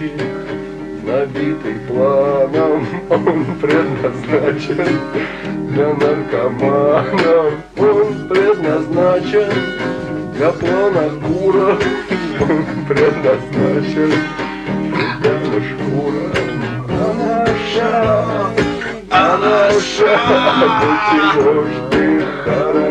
ящик, набитый планом, он предназначен для наркоманов, он предназначен для планокуров, он предназначен для шкура. А наша, до чего ж ты хороша.